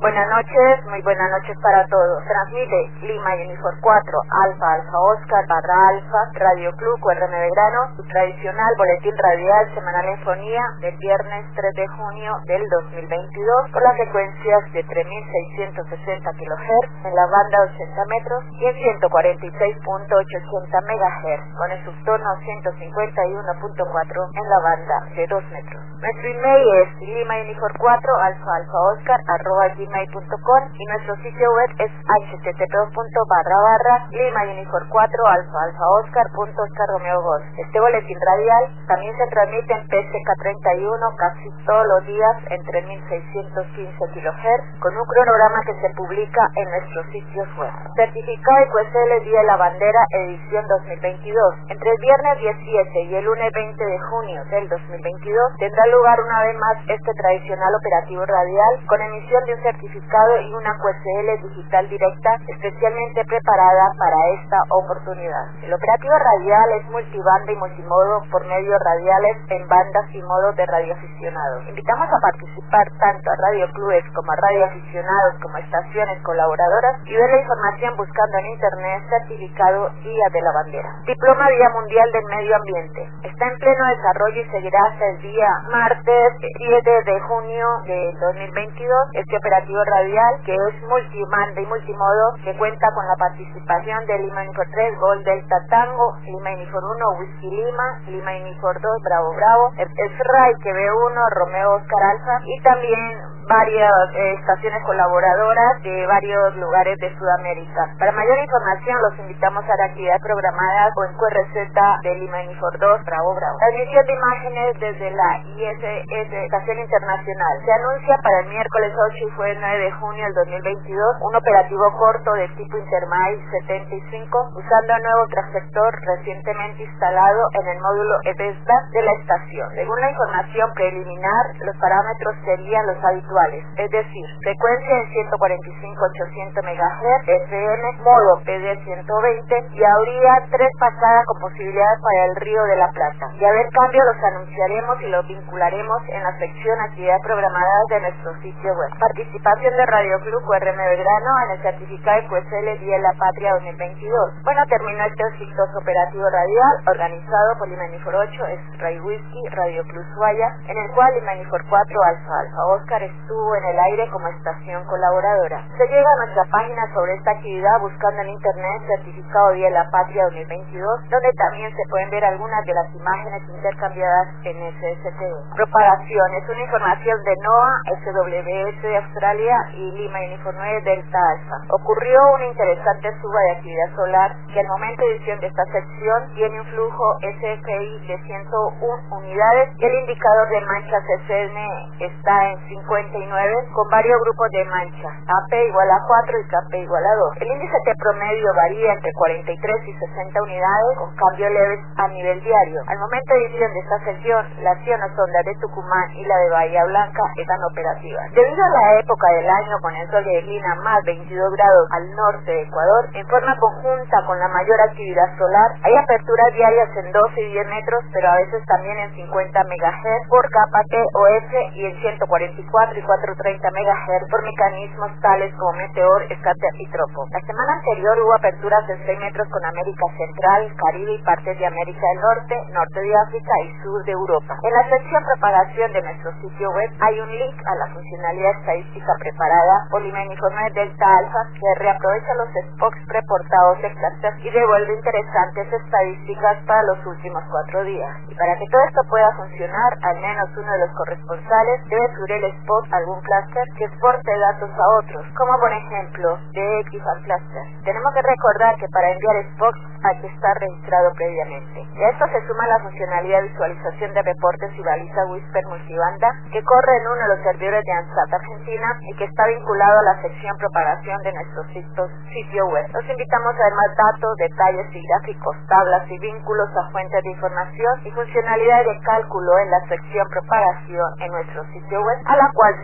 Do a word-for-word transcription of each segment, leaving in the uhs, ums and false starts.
Buenas noches, muy buenas noches para todos. Transmite Lima Unifor cuatro, Alfa, Alfa Oscar, barra Alfa, Radio Club, U R M Belgrano, su tradicional boletín radial semanal en fonía del viernes tres de junio del dos mil veintidós, con las frecuencias de tres mil seiscientos sesenta kilohertz en la banda ochenta metros y en ciento cuarenta y seis punto ochocientos megahertz, con el subtono ciento cincuenta y uno punto cuatro en la banda de dos metros. Nuestro email es lima unifor cuatro, alfa, alfa Oscar, arroba gmail punto com y nuestro sitio web es h t t p barra barra lima unifor cuatro, alfa, alfa Oscar punto Oscar Romeo Golf. Este boletín radial también se transmite en P C K treinta y uno casi todos los días en tres mil seiscientos quince kilohertz, con un cronograma que se publica en nuestros sitios web. Certificado I Q S L Día de la Bandera edición dos mil veintidós. Entre el viernes diecisiete y el lunes veinte de junio del dos mil veintidós tendrá lugar una vez más este tradicional operativo radial con emisión de un certificado y una Q S L digital directa especialmente preparada para esta oportunidad. El operativo radial es multibanda y multimodo por medios radiales en bandas y modos de radioaficionados. Invitamos a participar tanto a Radio Clubes como a radioaficionados como a estaciones colaboradoras y ver la información buscando en internet certificado Día de la Bandera. Diploma Día Mundial del Medio Ambiente. Está en pleno desarrollo y seguirá hasta el día martes siete de junio de dos mil veintidós. Este operativo radial que es multibanda y multimodo que cuenta con la participación de Lima Unifor tres, Gol Delta Tango, Lima Unifor uno, Whisky Lima, Lima Unifor dos, Bravo Bravo, el Strike B uno, Romeo Oscar Alfa y también varias eh, estaciones colaboradoras de varios lugares de Sudamérica. Para mayor información los invitamos a la actividad programada o en Q R Z de Lima Unifor dos, Bravo Bravo. Transmisión de imágenes desde la I S S Estación Internacional. Se anuncia para el miércoles ocho y jueves nueve de junio del dos mil veintidós un operativo corto de tipo Intermail setenta y cinco usando el nuevo transector recientemente instalado en el módulo E B S D A de la estación. Según la información preliminar, los parámetros serían los habituales, es decir, frecuencia en ciento cuarenta y cinco ochocientos megahertz, F M, modo P D ciento veinte y habría tres pasadas con posibilidades para el Río de la Plata. De haber cambio los anunciaremos y los vincularemos en la sección actividades programadas de nuestro sitio web. Participación de Radio Club U R M Belgrano en el certificado I Q S L Día de la Patria dos mil veintidós. Bueno, terminó este exitoso operativo radial organizado por Lima Unifor ocho, Stray Whisky, Radio Club Ushuaia, en el cual Lima Unifor cuatro, Alfa, Alfa Oscar estuvo en el aire como estación colaboradora. Se llega a nuestra página sobre esta actividad buscando en internet Certificado Día de la Patria dos mil veintidós, donde también se pueden ver algunas de las imágenes intercambiadas en S S T V. Propagación es una información de NOAA, S W S de Australia y Lima Unifor nueve Delta Alfa. Ocurrió una interesante suba de actividad solar que al momento de edición de esta sección tiene un flujo S F I de ciento uno unidades y el indicador de manchas S N está en cincuenta y nueve con varios grupos de mancha, A P igual a cuatro y K P igual a dos. El índice T promedio varía entre cuarenta y tres y sesenta unidades con cambios leves a nivel diario. Al momento de edición de esta sección, las ionos ondas de Tucumán y la de Bahía Blanca están operativas. Debido a la época del año con el sol de declina más veintidós grados al norte de Ecuador, en forma conjunta con la mayor actividad solar, hay aperturas diarias en doce y diez metros, pero a veces también en cincuenta megahertz por K P o F y en ciento cuarenta y cuatro y cuatrocientos treinta megahertz por mecanismos tales como meteor, escate y tropo. La semana anterior hubo aperturas de seis metros con América Central, Caribe y partes de América del Norte, norte de África y sur de Europa. En la sección propagación de nuestro sitio web hay un link a la funcionalidad estadística preparada por Lima Unifor nueve Delta Alfa que reaprovecha los spots preportados de cluster y devuelve interesantes estadísticas para los últimos cuatro días. Y para que todo esto pueda funcionar, al menos uno de los corresponsales debe subir el spot a algún cluster que exporte datos a otros, como por ejemplo de X al cluster. Tenemos que recordar que para enviar spots hay que estar registrado previamente. Y a esto se suma la funcionalidad de visualización de reportes y baliza Whisper multibanda que corre en uno de los servidores de ANSAT Argentina y que está vinculado a la sección propagación de nuestro sitio, sitio web. Los invitamos a ver más datos, detalles y gráficos, tablas y vínculos a fuentes de información y funcionalidades de cálculo en la sección propagación en nuestro sitio web, a la cual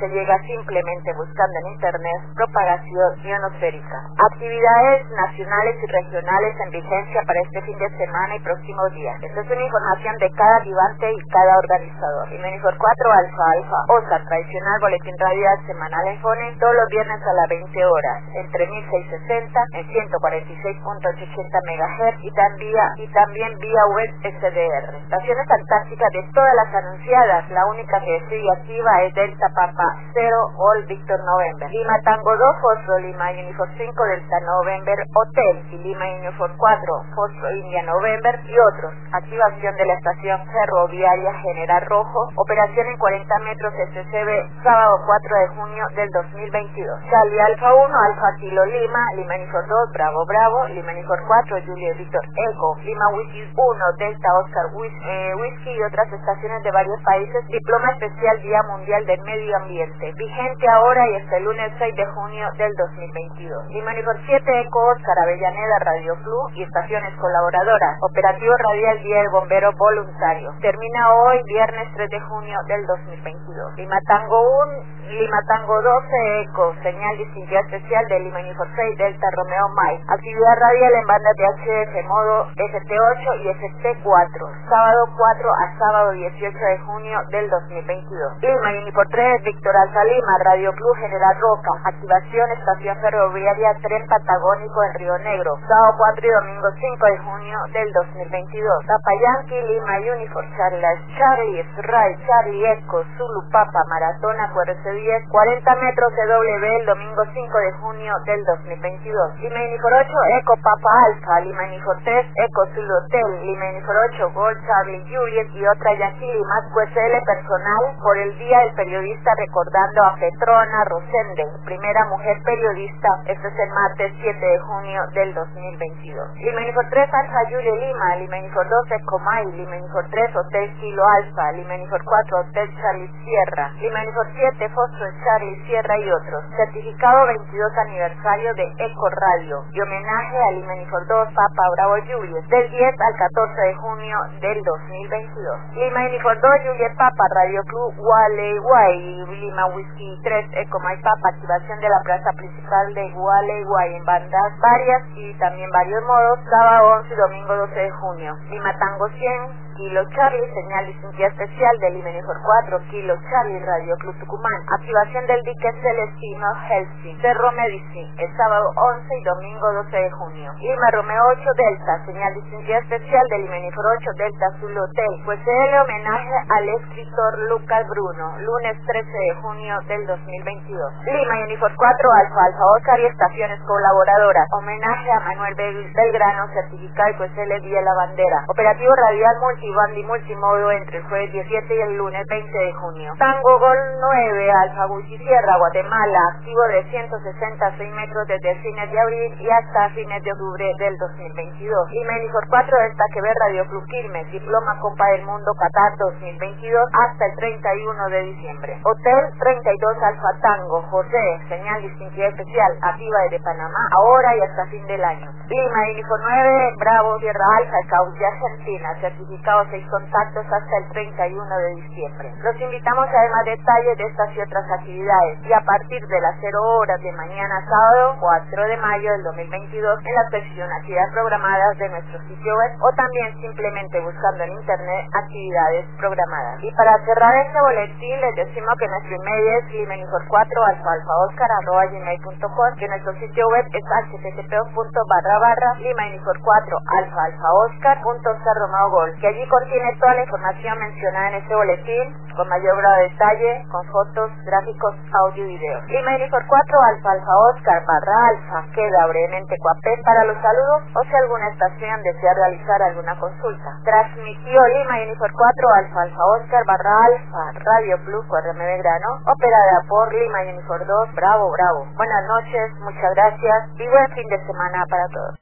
se llega simplemente buscando en internet propagación ionosférica. Actividades nacionales y regionales en vigencia para este fin de semana y próximos días. Esta es una información de cada activante y cada organizador. Limanifor cuatro Alfa Alfa Oscar, tradicional boletín radial semanal en Fone, todos los viernes a las veinte horas, entre mil seiscientos sesenta en ciento cuarenta y seis punto ochenta megahertz y también, y también vía web S D R. Estaciones fantásticas de todas las anunciadas, la única que sigue activa es Delta Papa cero Gol Victor November, Lima Tango dos Fosfo Lima Unifor cinco Delta November Hotel y Lima Unifor cuatro Fosfo India November y otros. Activación de la estación ferroviaria General Rojo, operación en cuarenta metros S C B, sábado cuatro de junio del dos mil veintidós. Charlie Alfa uno Alfa Kilo Lima, Lima Unifor dos Bravo Bravo, Lima Unifor cuatro Julio Victor Eco, Lima Whisky uno Delta Oscar Whis eh, Whisky y otras estaciones de varios países. Diploma especial Día Mundial del Medio Ambiente, vigente ahora y hasta el lunes seis de junio del dos mil veintidós. Lima Unifor siete Eco Oscar Avellaneda Radio Club y estaciones colaboradoras, operativo radial Día del Bombero Voluntario, termina hoy viernes tres de junio del dos mil veintidós. Lima Tango uno Lima Tango doce Eco, señal distintiva especial de Lima Unifor seis Delta Romeo Mike, actividad radial en bandas de H F modo F T ocho y F T cuatro, sábado cuatro a sábado dieciocho de junio del dos mil veintidós. Lima Unifor tres Víctor Alfa Lima Radio Club General Roca, activación estación ferroviaria Tren Patagónico en Río Negro, sábado cuatro y domingo cinco de junio del dos mil veintidós. Papa Yankee Lima Unifor Charlie Charlie Ray Charlie Eco Zulu Papa Maratona Q R C diez, cuarenta metros C W el domingo cinco de junio del dos mil veintidós. Lima Unifor ocho Eco Papa Alfa, Lima Unifor tres Eco Zulu Hotel, Lima Unifor ocho Gold Charlie Juliet y otra Yankee Lima Q S L personal por el Día del Periodista, recordando a Petrona Rosende, primera mujer periodista. Este es el martes siete de junio del dos mil veintidós. Lima Unifor tres Alfa Julia Lima, Lima Unifor dos Eco May, Lima Unifor tres Hotel Kilo Alfa, Lima Unifor cuatro Hotel Charlie Sierra, Lima Unifor siete Fosfo Charlie Sierra y otros. Certificado veintidós aniversario de Eco Radio y homenaje a Lima Unifor dos Papa Bravo Juliet del diez al catorce de junio del dos mil veintidós. Lima Unifor dos Juliet Papa Radio Club Gualeguay, Lima Whisky tres Eco My Papa, activación de la plaza principal de Gualeguay en bandas varias y también varios modos, sábado once y domingo doce de junio. Lima Tango cien Kilo Charlie, señal distintiva especial de Lima Unifor cuatro Kilo Charlie Radio Club Tucumán, activación del dique Celestino Helsinki, Cerro Medici, el sábado once y domingo doce de junio. Lima Romeo ocho Delta, señal distintiva especial de Lima Unifor ocho Delta Azul Hotel, pues se le homenaje al escritor Lucas Bruno, lunes trece de junio del dos mil veintidós. Lima Unifor cuatro Alfa Alfa Oscar y estaciones colaboradoras, homenaje a Manuel Belgrano, certificado y pues se le vía la bandera, operativo radial multiband y multimodo entre el jueves diecisiete y el lunes veinte de junio. Tango Gol nueve Alfa Gucci Sierra Guatemala, activo de ciento sesenta y seis metros desde fines de abril y hasta fines de octubre del dos mil veintidós. Lima Unifor cuatro Delta Quebec Radio Club Quilmes, diploma Copa del Mundo Qatar dos mil veintidós hasta el treinta y uno de diciembre. Hotel treinta y dos Alfa Tango José, señal distintiva especial, activa desde Panamá ahora y hasta fin del año. Lima Unifor nueve Bravo Sierra Alfa Cauca Argentina, certificado seis contactos hasta el treinta y uno de diciembre. Los invitamos a ver más detalles de estas y otras actividades y a partir de las cero horas de mañana sábado cuatro de mayo del dos mil veintidós en las sección actividades programadas de nuestro sitio web o también simplemente buscando en internet actividades programadas. Y para cerrar este boletín les decimos que nuestro email es lima unifor cuatro alfa alfa oscar arroba gmail punto com, que nuestro sitio web es h t t p punto barra barra lima unifor cuatro alfa alfa oscar punto c romeo gol, que allí contiene toda la información mencionada en este boletín con mayor grado de detalle, con fotos, gráficos, audio y video. Lima Unifor cuatro alfa alfa oscar barra alfa queda brevemente Coapé para los saludos o si alguna estación desea realizar alguna consulta. Transmitió Lima Unifor cuatro alfa alfa oscar barra alfa Radio Plus Q R M Belgrano, operada por Lima Unifor dos Bravo Bravo. Buenas noches, muchas gracias y buen fin de semana para todos.